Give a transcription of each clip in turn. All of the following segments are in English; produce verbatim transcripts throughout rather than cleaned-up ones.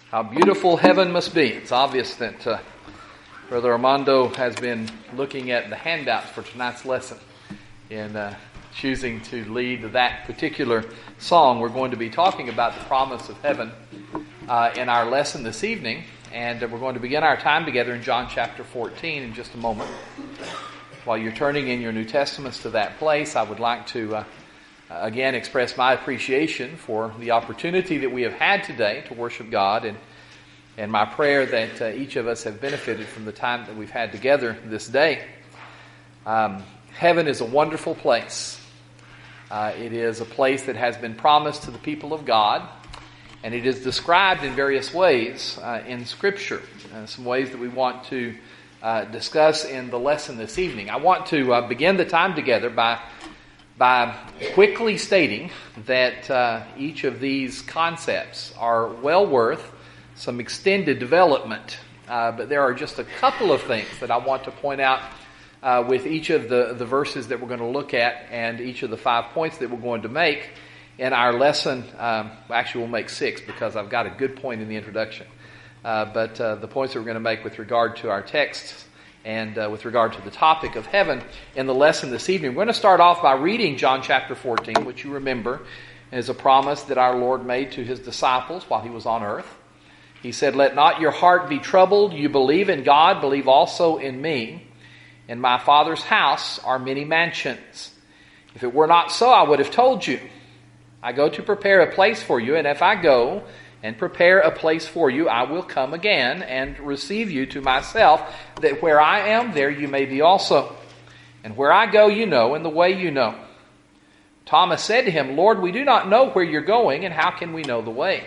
How beautiful heaven must be. It's obvious that uh, Brother Armando has been looking at the handouts for tonight's lesson in uh, choosing to lead that particular song. We're going to be talking about the promise of heaven uh, in our lesson this evening, and we're going to begin our time together in John chapter fourteen in just a moment. While you're turning in your New Testaments to that place, I would like to uh, again express my appreciation for the opportunity that we have had today to worship God, and and my prayer that uh, each of us have benefited from the time that we've had together this day. Um, heaven is a wonderful place. Uh, it is a place that has been promised to the people of God, and it is described in various ways uh, in Scripture. Uh, some ways that we want to uh, discuss in the lesson this evening. I want to uh, begin the time together by by quickly stating that uh, each of these concepts are well worth some extended development. Uh, but there are just a couple of things that I want to point out uh, with each of the, the verses that we're going to look at and each of the five points that we're going to make in our lesson. Um, actually, we'll make six because I've got a good point in the introduction. Uh, but uh, the points that we're going to make with regard to our texts and uh, with regard to the topic of heaven in the lesson this evening. We're going to start off by reading John chapter fourteen, which you remember is a promise that our Lord made to His disciples while He was on earth. He said, "Let not your heart be troubled. You believe in God, believe also in me. In my Father's house are many mansions. If it were not so, I would have told you. I go to prepare a place for you, and if I go and prepare a place for you, I will come again and receive you to myself, that where I am, there you may be also. And where I go, you know, and the way you know." Thomas said to Him, "Lord, we do not know where you're going, and how can we know the way?"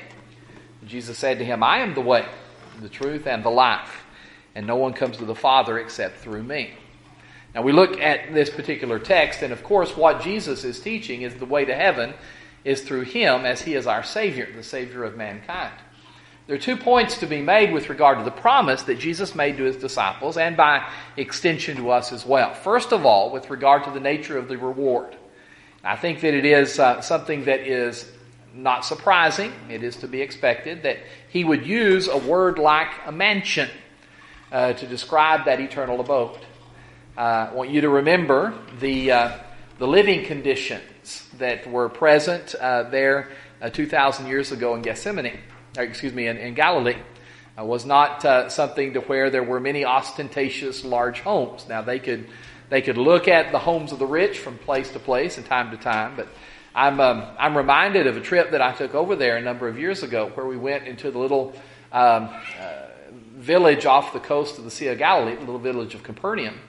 Jesus said to him, "I am the way, the truth, and the life, and no one comes to the Father except through me." Now we look at this particular text, and of course what Jesus is teaching is the way to heaven is through Him, as He is our Savior, the Savior of mankind. There are two points to be made with regard to the promise that Jesus made to His disciples, and by extension to us as well. First of all, with regard to the nature of the reward. I think that it is uh, something that is not surprising. It is to be expected that He would use a word like a mansion uh, to describe that eternal abode. Uh, I want you to remember the uh, the living conditions that were present uh, there uh, two thousand years ago in Gethsemane, or excuse me, in, in Galilee. It was not uh, something to where there were many ostentatious large homes. Now they could they could look at the homes of the rich from place to place and time to time, but I'm um, I'm reminded of a trip that I took over there a number of years ago, where we went into the little um, uh, village off the coast of the Sea of Galilee, the little village of Capernaum,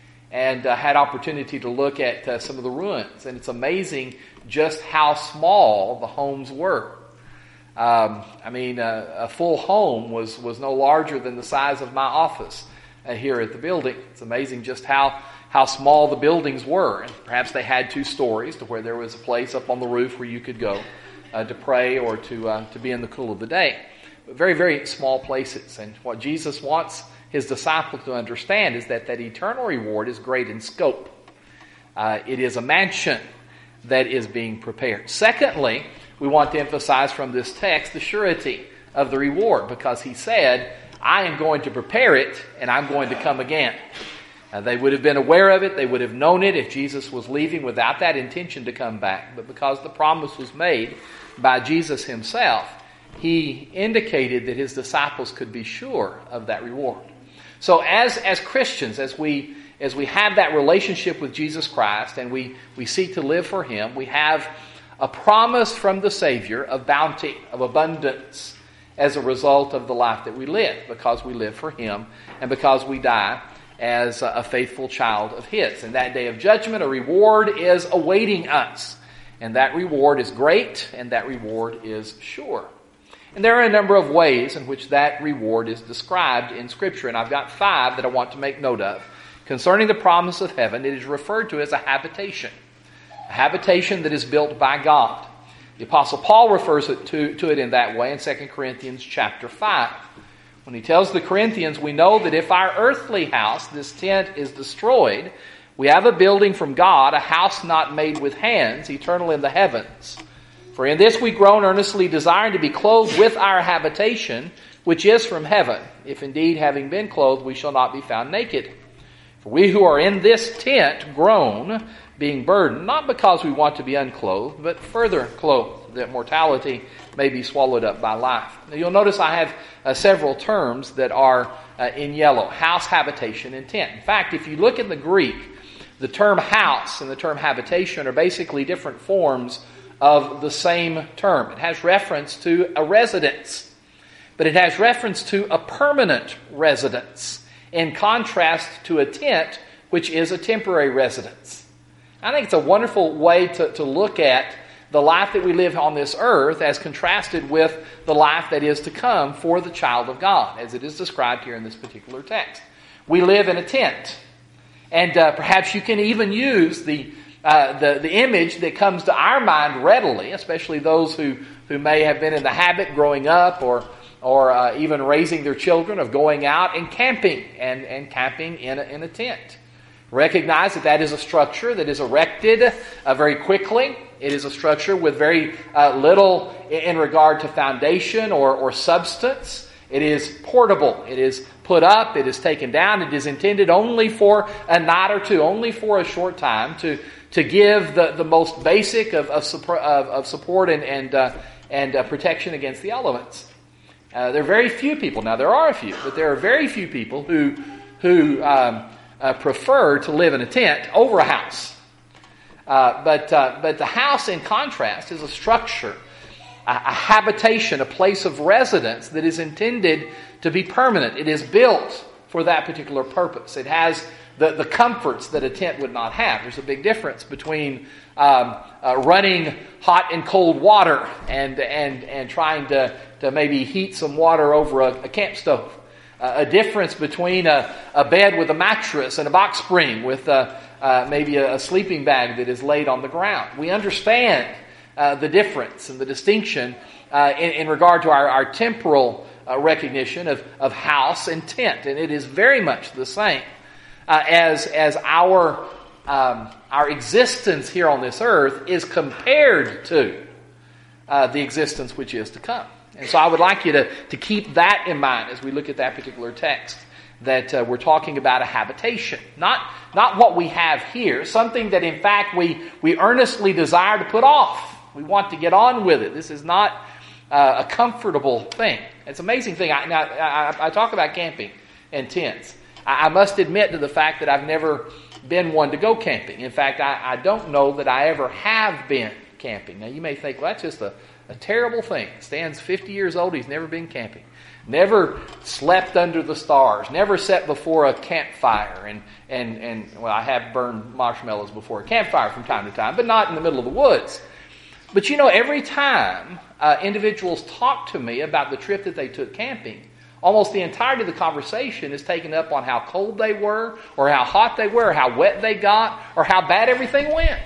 and uh, had opportunity to look at uh, some of the ruins. And it's amazing just how small the homes were. Um, I mean, uh, a full home was was no larger than the size of my office uh, here at the building. It's amazing just how. how small the buildings were. And perhaps they had two stories to where there was a place up on the roof where you could go uh, to pray or to uh, to be in the cool of the day. But very, very small places. And what Jesus wants His disciples to understand is that that eternal reward is great in scope. Uh, it is a mansion that is being prepared. Secondly, we want to emphasize from this text the surety of the reward, because He said, "I am going to prepare it, and I'm going to come again." Uh, they would have been aware of it. They would have known it if Jesus was leaving without that intention to come back. But because the promise was made by Jesus Himself, He indicated that His disciples could be sure of that reward. So as, as Christians, as we as we have that relationship with Jesus Christ and we, we seek to live for Him, we have a promise from the Savior of bounty, of abundance, as a result of the life that we live, because we live for Him and because we die as a faithful child of His. And that day of judgment, a reward is awaiting us. And that reward is great, and that reward is sure. And there are a number of ways in which that reward is described in Scripture. And I've got five that I want to make note of. Concerning the promise of heaven, it is referred to as a habitation. A habitation that is built by God. The Apostle Paul refers it to, to it in that way in Second Corinthians chapter five. When he tells the Corinthians, "We know that if our earthly house, this tent, is destroyed, we have a building from God, a house not made with hands, eternal in the heavens. For in this we groan, earnestly desiring to be clothed with our habitation, which is from heaven, if indeed, having been clothed, we shall not be found naked. For we who are in this tent groan, being burdened, not because we want to be unclothed, but further clothed, that mortality may be swallowed up by life. Now you'll notice I have uh, several terms that are uh, in yellow: house, habitation, and tent. In fact, if you look at the Greek, the term house and the term habitation are basically different forms of the same term. It has reference to a residence, but it has reference to a permanent residence, in contrast to a tent, which is a temporary residence. I think it's a wonderful way to, to look at the life that we live on this earth as contrasted with the life that is to come for the child of God, as it is described here in this particular text. We live in a tent, and uh, perhaps you can even use the, uh, the the image that comes to our mind readily, especially those who, who may have been in the habit growing up or or uh, even raising their children of going out and camping and, and camping in a, in a tent. Recognize that that is a structure that is erected uh, very quickly. It is a structure with very uh, little in regard to foundation or, or substance. It is portable. It is put up. It is taken down. It is intended only for a night or two, only for a short time, to to give the, the most basic of of, of, of support and and uh, and uh, protection against the elements. Uh, there are very few people. Now there are a few, but there are very few people who who. Um, Uh, prefer to live in a tent over a house. Uh, but uh, but the house, in contrast, is a structure, a, a habitation, a place of residence that is intended to be permanent. It is built for that particular purpose. It has the, the comforts that a tent would not have. There's a big difference between um, uh, running hot and cold water and and and trying to, to maybe heat some water over a, a camp stove. Uh, a difference between a, a bed with a mattress and a box spring with uh, uh, maybe a, a sleeping bag that is laid on the ground. We understand uh, the difference and the distinction uh, in, in regard to our, our temporal uh, recognition of, of house and tent, and it is very much the same uh, as as our um, our existence here on this earth is compared to uh, the existence which is to come. And so I would like you to, to keep that in mind as we look at that particular text, that uh, we're talking about a habitation. Not, not what we have here, something that in fact we, we earnestly desire to put off. We want to get on with it. This is not uh, a comfortable thing. It's an amazing thing. I, now, I, I talk about camping and tents. I, I must admit to the fact that I've never been one to go camping. In fact, I, I don't know that I ever have been camping. Now you may think, well, that's just a A terrible thing. Stan's fifty years old. He's never been camping. Never slept under the stars. Never sat before a campfire. And, and, and well, I have burned marshmallows before a campfire from time to time, but not in the middle of the woods. But you know, every time uh, individuals talk to me about the trip that they took camping, almost the entirety of the conversation is taken up on how cold they were, or how hot they were, or how wet they got, or how bad everything went.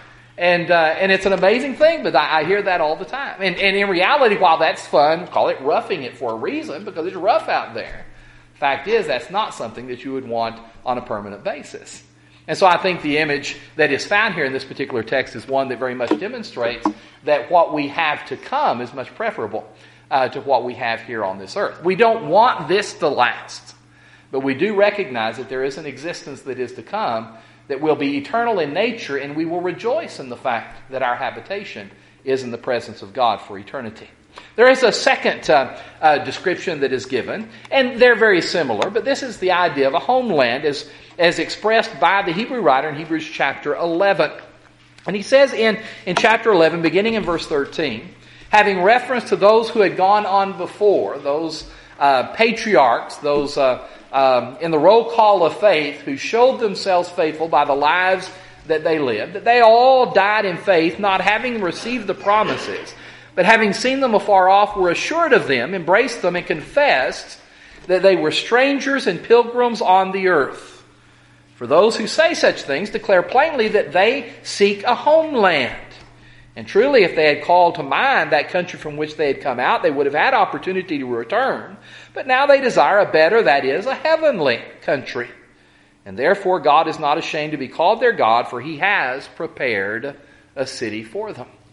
And uh, and it's an amazing thing, but I, I hear that all the time. And, and in reality, while that's fun, call it roughing it for a reason, because it's rough out there. Fact is, that's not something that you would want on a permanent basis. And so I think the image that is found here in this particular text is one that very much demonstrates that what we have to come is much preferable uh, to what we have here on this earth. We don't want this to last, but we do recognize that there is an existence that is to come that will be eternal in nature, and we will rejoice in the fact that our habitation is in the presence of God for eternity. There is a second uh, uh, description that is given, and they're very similar, but this is the idea of a homeland as, as expressed by the Hebrew writer in Hebrews chapter eleven. And he says in, in chapter eleven, beginning in verse thirteen, having reference to those who had gone on before, those uh, patriarchs, those uh, Um, in the roll call of faith, who showed themselves faithful by the lives that they lived, that they all died in faith, not having received the promises, but having seen them afar off, were assured of them, embraced them, and confessed that they were strangers and pilgrims on the earth. For those who say such things declare plainly that they seek a homeland. And truly, if they had called to mind that country from which they had come out, they would have had opportunity to return. But now they desire a better, that is, a heavenly country. And therefore God is not ashamed to be called their God, for He has prepared a city for them.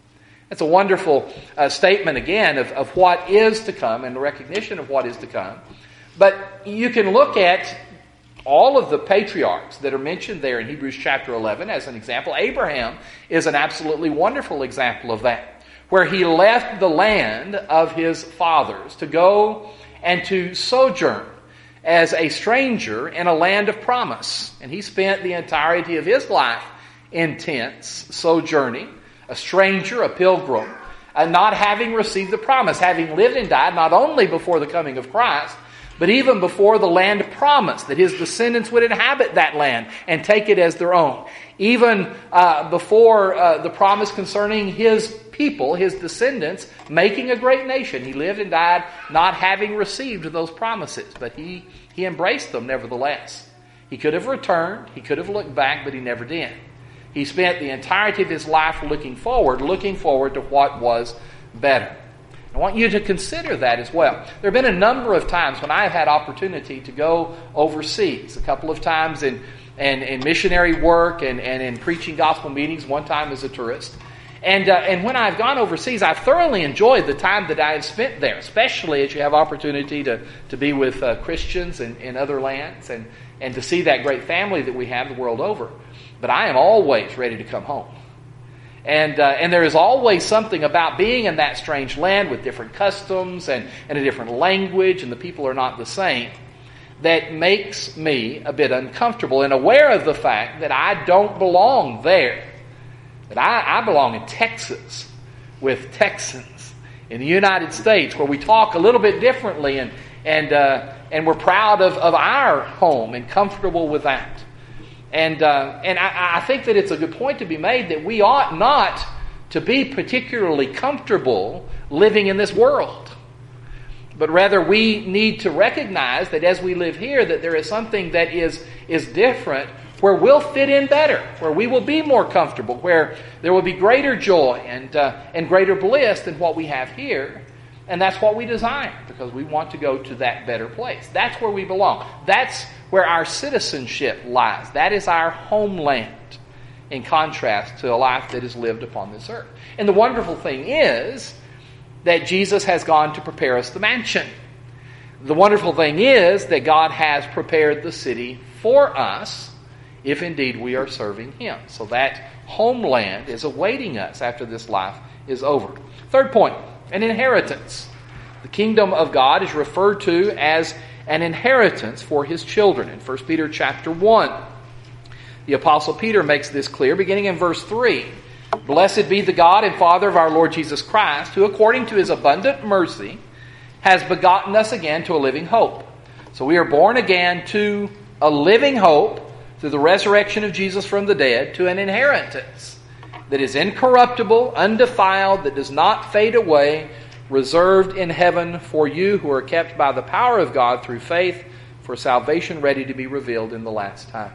That's a wonderful uh, statement, again, of, of what is to come and the recognition of what is to come. But you can look at all of the patriarchs that are mentioned there in Hebrews chapter eleven as an example. Abraham is an absolutely wonderful example of that, where he left the land of his fathers to go and to sojourn as a stranger in a land of promise. And he spent the entirety of his life in tents, sojourning, a stranger, a pilgrim, and not having received the promise, having lived and died not only before the coming of Christ, but even before the land of promise, that his descendants would inhabit that land and take it as their own. Even uh, before uh, the promise concerning his people, his descendants, making a great nation. He lived and died not having received those promises, but he, he embraced them nevertheless. He could have returned, he could have looked back, but he never did. He spent the entirety of his life looking forward, looking forward to what was better. I want you to consider that as well. There have been a number of times when I have had opportunity to go overseas. A couple of times in, in, in missionary work and, and in preaching gospel meetings, one time as a tourist. And uh, and when I've gone overseas, I've thoroughly enjoyed the time that I have spent there, especially as you have opportunity to, to be with uh, Christians in, in other lands and, and to see that great family that we have the world over. But I am always ready to come home. And uh, and there is always something about being in that strange land with different customs and, and a different language, and the people are not the same, that makes me a bit uncomfortable and aware of the fact that I don't belong there. That I, I belong in Texas with Texans in the United States, where we talk a little bit differently, and and uh, and we're proud of, of our home and comfortable with that. And uh, and I, I think that it's a good point to be made that we ought not to be particularly comfortable living in this world. But rather we need to recognize that as we live here, that there is something that is, is different, where we'll fit in better, where we will be more comfortable, where there will be greater joy and uh, and greater bliss than what we have here. And that's what we desire, because we want to go to that better place. That's where we belong. That's where our citizenship lies. That is our homeland, in contrast to a life that is lived upon this earth. And the wonderful thing is that Jesus has gone to prepare us the mansion. The wonderful thing is that God has prepared the city for us, if indeed we are serving Him. So that homeland is awaiting us after this life is over. Third point, an inheritance. The kingdom of God is referred to as an inheritance for His children. In First Peter chapter one, the Apostle Peter makes this clear, beginning in verse three. Blessed be the God and Father of our Lord Jesus Christ, who according to His abundant mercy has begotten us again to a living hope. So we are born again to a living hope through the resurrection of Jesus from the dead, to an inheritance that is incorruptible, undefiled, that does not fade away, reserved in heaven for you who are kept by the power of God through faith for salvation ready to be revealed in the last time.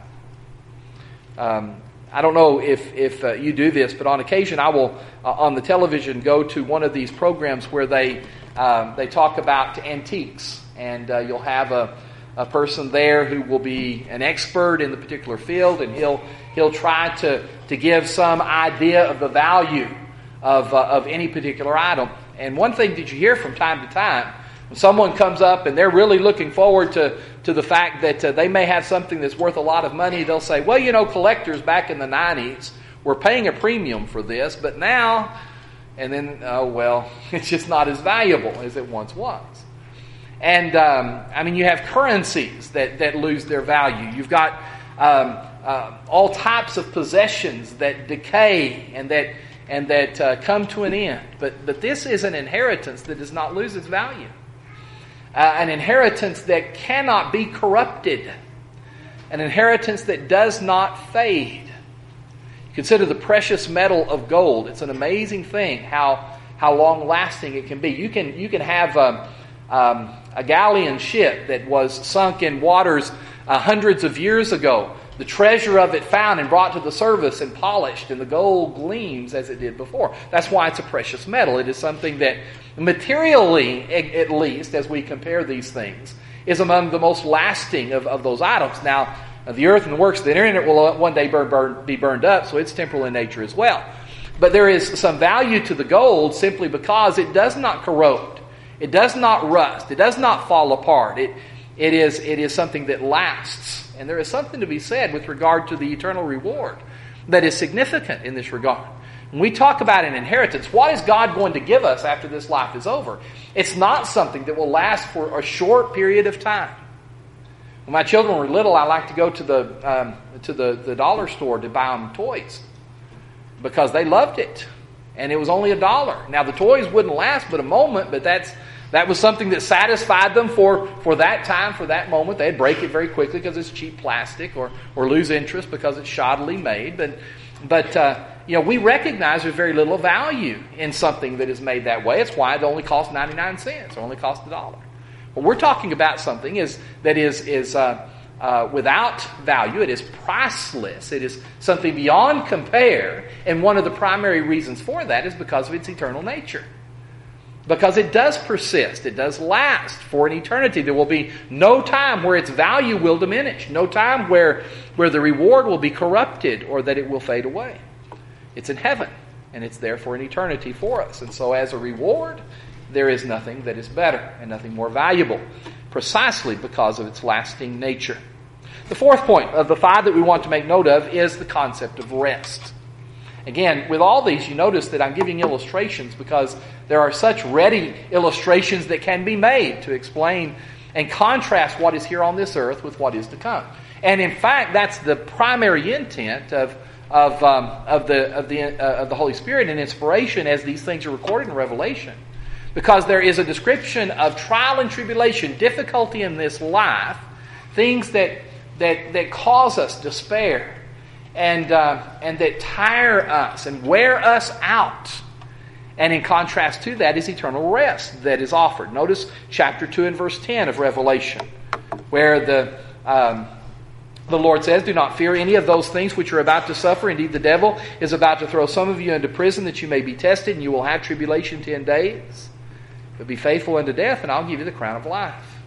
Um, I don't know if, if uh, you do this, but on occasion I will, uh, on the television, go to one of these programs where they um, they talk about antiques. And uh, you'll have a, a person there who will be an expert in the particular field, and he'll he'll try to, to give some idea of the value of uh, of any particular item. And one thing that you hear from time to time, when someone comes up and they're really looking forward to, to the fact that uh, they may have something that's worth a lot of money, they'll say, well, you know, collectors back in the nineties were paying a premium for this, but now, and then, oh, well, it's just not as valuable as it once was. And, um, I mean, you have currencies that, that lose their value. You've got um, uh, all types of possessions that decay and that and that uh, come to an end. But but this is an inheritance that does not lose its value. Uh, an inheritance that cannot be corrupted. An inheritance that does not fade. Consider the precious metal of gold. It's an amazing thing how how long-lasting it can be. You can you can have um, um, a galleon ship that was sunk in waters uh, hundreds of years ago. The treasure of it found and brought to the service and polished, and the gold gleams as it did before. That's why it's a precious metal. It is something that materially, at least, as we compare these things, is among the most lasting of, of those items. Now, the earth and the works that are in it will one day burn, burn, be burned up, so it's temporal in nature as well. But there is some value to the gold simply because it does not corrode. It does not rust. It does not fall apart. It, it, is, it is something that lasts. And there is something to be said with regard to the eternal reward that is significant in this regard. When we talk about an inheritance, what is God going to give us after this life is over? It's not something that will last for a short period of time. When my children were little, I liked to go to the um, to the, the dollar store to buy them toys because they loved it. And it was only a dollar. Now, the toys wouldn't last but a moment, but that's that was something that satisfied them for, for that time, for that moment. They'd break it very quickly because it's cheap plastic, or, or lose interest because it's shoddily made. But, but uh, you know, we recognize there's very little value in something that is made that way. It's why it only costs ninety-nine cents, or only costs a dollar. What we're talking about something is that is is uh, uh, without value. It is priceless. It is something beyond compare. And one of the primary reasons for that is because of its eternal nature. Because it does persist. It does last for an eternity. There will be no time where its value will diminish. No time where, where the reward will be corrupted or that it will fade away. It's in heaven. And it's there for an eternity for us. And so as a reward, there is nothing that is better and nothing more valuable. Precisely because of its lasting nature. The fourth point of the five that we want to make note of is the concept of rest. Again, with all these, you notice that I'm giving illustrations because there are such ready illustrations that can be made to explain and contrast what is here on this earth with what is to come. And in fact, that's the primary intent of of um, of the of the uh, of the Holy Spirit and inspiration as these things are recorded in Revelation, because there is a description of trial and tribulation, difficulty in this life, things that that that cause us despair. And uh, and that tire us and wear us out. And in contrast to that is eternal rest that is offered. Notice chapter two and verse ten of Revelation, where the um, the Lord says, "Do not fear any of those things which you're about to suffer. Indeed, the devil is about to throw some of you into prison that you may be tested, and you will have tribulation ten days. But be faithful unto death, and I'll give you the crown of life."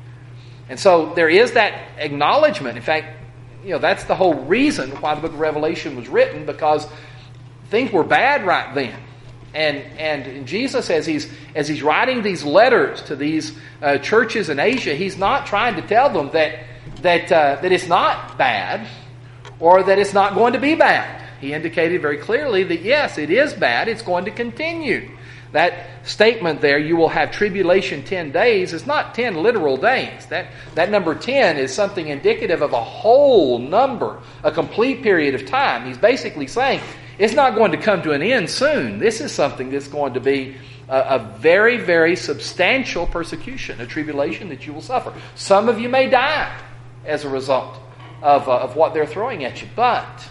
And so there is that acknowledgement. In fact, you know, that's the whole reason why the book of Revelation was written, because things were bad right then. And and Jesus, as he's as he's writing these letters to these uh, churches in Asia, he's not trying to tell them that that uh, that it's not bad or that it's not going to be bad. He indicated very clearly that yes, it is bad. It's going to continue. That statement there, you will have tribulation ten days, is not ten literal days. That, that number ten is something indicative of a whole number, a complete period of time. He's basically saying it's not going to come to an end soon. This is something that's going to be a, a very, very substantial persecution, a tribulation that you will suffer. Some of you may die as a result of, uh, of what they're throwing at you, but...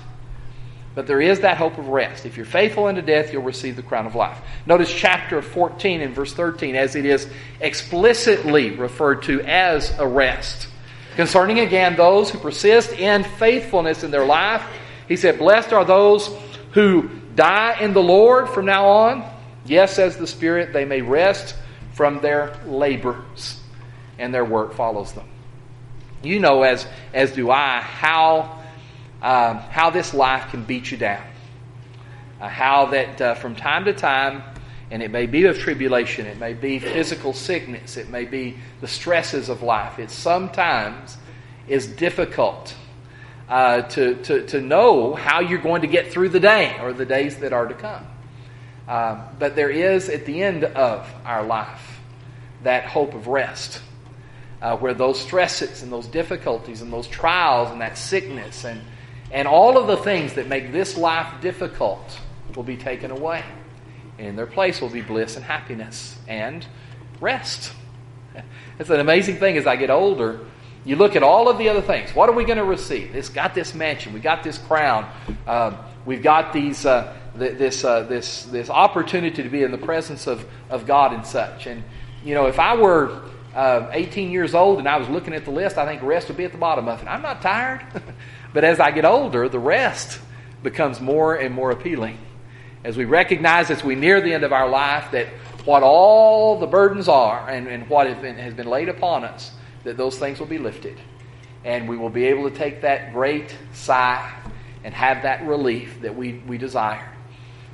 But there is that hope of rest. If you're faithful unto death, you'll receive the crown of life. Notice chapter fourteen and verse thirteen, as it is explicitly referred to as a rest. Concerning again those who persist in faithfulness in their life, he said, "Blessed are those who die in the Lord from now on. Yes, says the Spirit, they may rest from their labors, and their work follows them." You know, as, as do I, how... Um, how this life can beat you down. Uh, how that uh, from time to time, and it may be of tribulation, it may be physical sickness, it may be the stresses of life. It sometimes is difficult uh, to, to, to know how you're going to get through the day or the days that are to come. Uh, but there is, at the end of our life, that hope of rest. Uh, where those stresses and those difficulties and those trials and that sickness and And all of the things that make this life difficult will be taken away. And in their place will be bliss and happiness and rest. It's an amazing thing as I get older. You look at all of the other things. What are we going to receive? It's got this mansion. We got this crown. Uh, we've got these uh, th- this uh, this this opportunity to be in the presence of, of God and such. And you know, if I were uh, eighteen years old and I was looking at the list, I think rest would be at the bottom of it. I'm not tired. But as I get older, the rest becomes more and more appealing. As we recognize as we near the end of our life that what all the burdens are and, and what has been, has been laid upon us, that those things will be lifted. And we will be able to take that great sigh and have that relief that we, we desire.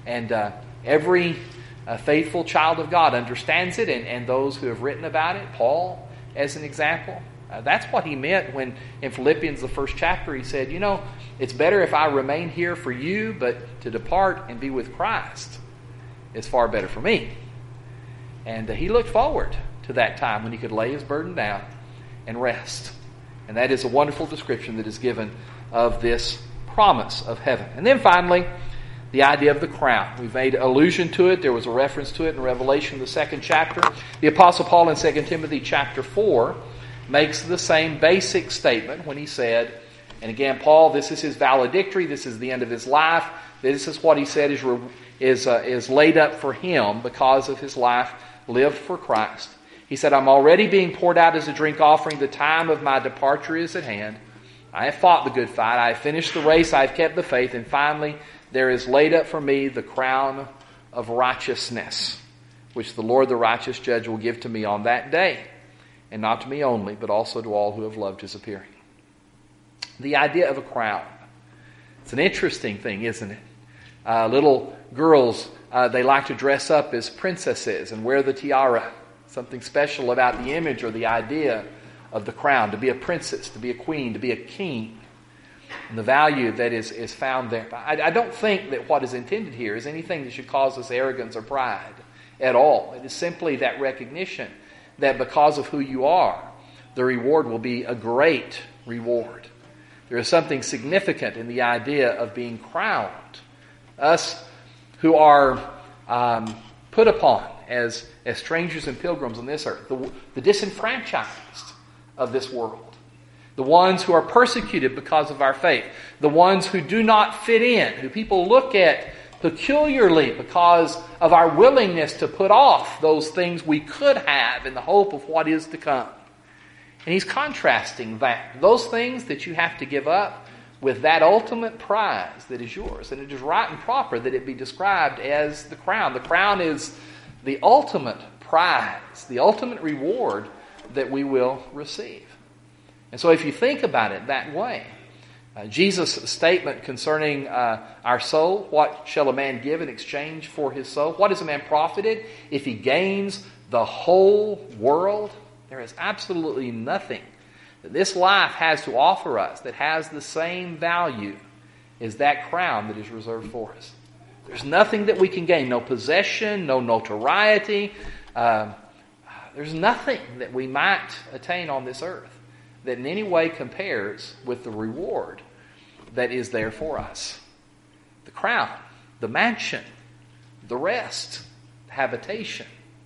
And uh, every uh, faithful child of God understands it, and, and those who have written about it, Paul as an example, uh, that's what he meant when in Philippians, the first chapter, he said, you know, it's better if I remain here for you, but to depart and be with Christ is far better for me. And uh, he looked forward to that time when he could lay his burden down and rest. And that is a wonderful description that is given of this promise of heaven. And then finally, the idea of the crown. We've made allusion to it. There was a reference to it in Revelation, the second chapter. The Apostle Paul in Second Timothy chapter four makes the same basic statement when he said, and again, Paul, this is his valedictory, this is the end of his life, this is what he said is, is, uh, is laid up for him because of his life lived for Christ. He said, I'm already being poured out as a drink offering. The time of my departure is at hand. I have fought the good fight. I have finished the race. I have kept the faith. And finally, there is laid up for me the crown of righteousness, which the Lord, the righteous judge, will give to me on that day. And not to me only, but also to all who have loved his appearing. The idea of a crown. It's an interesting thing, isn't it? Uh, little girls, uh, they like to dress up as princesses and wear the tiara. Something special about the image or the idea of the crown, to be a princess, to be a queen, to be a king, and the value that is, is found there. I, I don't think that what is intended here is anything that should cause us arrogance or pride at all. It is simply that recognition that because of who you are, the reward will be a great reward. There is something significant in the idea of being crowned. Us who are um, put upon as, as strangers and pilgrims on this earth, the, the disenfranchised of this world, the ones who are persecuted because of our faith, the ones who do not fit in, who people look at peculiarly because of our willingness to put off those things we could have in the hope of what is to come. And he's contrasting that, those things that you have to give up with that ultimate prize that is yours. And it is right and proper that it be described as the crown. The crown is the ultimate prize, the ultimate reward that we will receive. And so if you think about it that way, uh, Jesus' statement concerning uh, our soul, what shall a man give in exchange for his soul? What is a man profited if he gains the whole world? There is absolutely nothing that this life has to offer us that has the same value as that crown that is reserved for us. There's nothing that we can gain, no possession, no notoriety. Uh, there's nothing that we might attain on this earth that in any way compares with the reward that is there for us. The crown, the mansion, the rest, the habitation,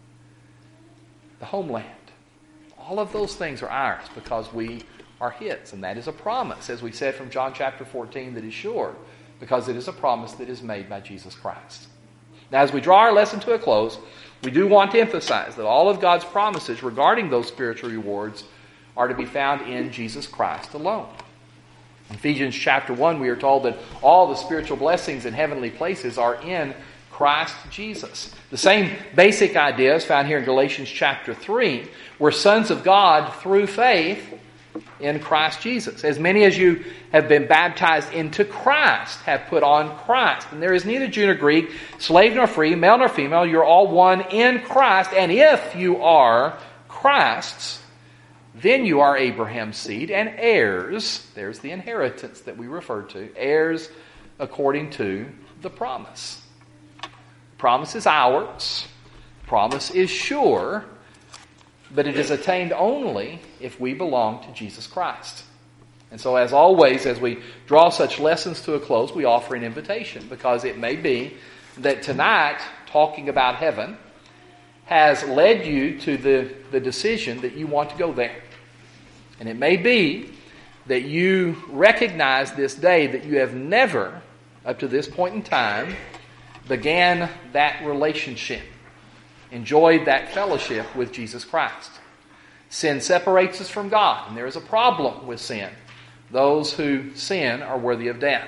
the homeland. All of those things are ours because we are his. And that is a promise, as we said from John chapter fourteen, that is sure, because it is a promise that is made by Jesus Christ. Now, as we draw our lesson to a close, we do want to emphasize that all of God's promises regarding those spiritual rewards are to be found in Jesus Christ alone. In Ephesians chapter one, we are told that all the spiritual blessings in heavenly places are in Christ Jesus. The same basic idea is found here in Galatians chapter three. We're sons of God through faith in Christ Jesus. As many as you have been baptized into Christ have put on Christ. And there is neither Jew nor Greek, slave nor free, male nor female. You're all one in Christ. And if you are Christ's, then you are Abraham's seed and heirs. There's the inheritance that we referred to. Heirs according to the promise. Promise is ours. Promise is sure, but it is attained only if we belong to Jesus Christ. And so as always, as we draw such lessons to a close, we offer an invitation, because it may be that tonight, talking about heaven, has led you to the, the decision that you want to go there. And it may be that you recognize this day that you have never, up to this point in time, began that relationship, enjoyed that fellowship with Jesus Christ. Sin separates us from God, and there is a problem with sin. Those who sin are worthy of death.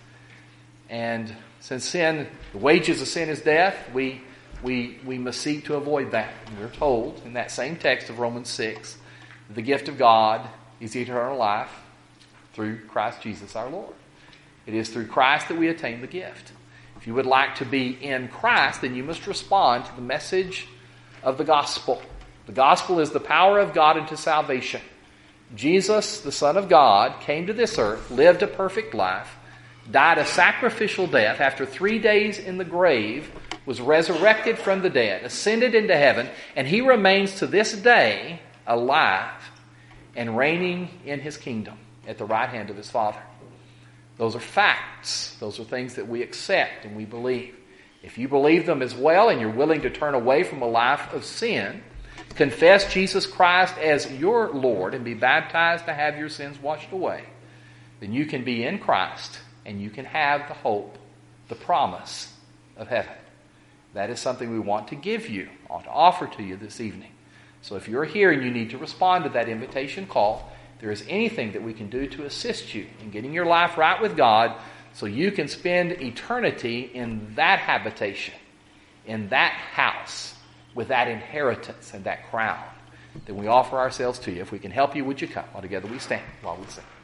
And since sin, the wages of sin is death, we, we, we must seek to avoid that. And we're told in that same text of Romans six, that the gift of God is eternal life through Christ Jesus our Lord. It is through Christ that we attain the gift. If you would like to be in Christ, then you must respond to the message of the gospel. The gospel is the power of God unto salvation. Jesus, the Son of God, came to this earth, lived a perfect life, died a sacrificial death, after three days in the grave, was resurrected from the dead, ascended into heaven, and he remains to this day alive and reigning in his kingdom at the right hand of his Father. Those are facts. Those are things that we accept and we believe. If you believe them as well and you're willing to turn away from a life of sin, confess Jesus Christ as your Lord and be baptized to have your sins washed away, then you can be in Christ and you can have the hope, the promise of heaven. That is something we want to give you, want to offer to you this evening. So if you're here and you need to respond to that invitation call, if there is anything that we can do to assist you in getting your life right with God so you can spend eternity in that habitation, in that house, with that inheritance and that crown, then we offer ourselves to you. If we can help you, would you come? While together we stand, while we sing.